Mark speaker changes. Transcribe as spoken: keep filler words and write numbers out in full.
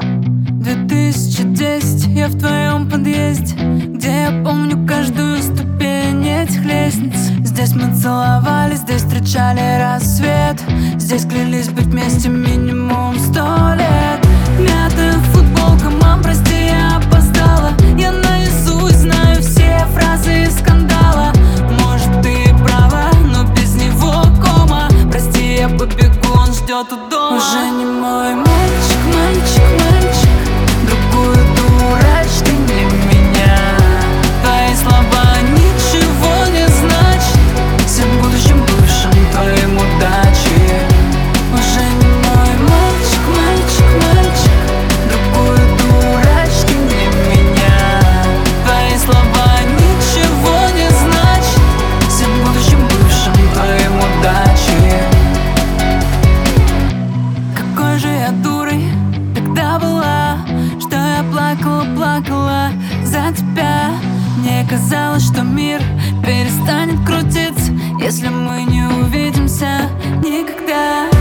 Speaker 1: две тысячи десять, я в твоем подъезде, где я помню каждую ступень этих лестниц. Здесь мы целовались, здесь встречали рассвет, здесь клялись быть вместе минимум сто лет. Мятая футболка, мам, прости, я опоздала. Я наизусть знаю все фразы из скандала. Может, ты и права, но без него кома. Прости, я побегу, он ждет у дома. Уже не мой мальчик, мальчик, мальчик, другую дурачь, ты не меня. Твои слова ничего не значат, всем будущим бывшим твоим удачи. Уже не мой мальчик, мальчик, мальчик, другую дурачь, ты не меня. Твои слова ничего не значат, всем будущим бывшим твоим удачи. Какой же я дурой тогда была, что я плакала, плакала за тебя. Мне казалось, что мир перестанет крутиться, если мы не увидимся никогда.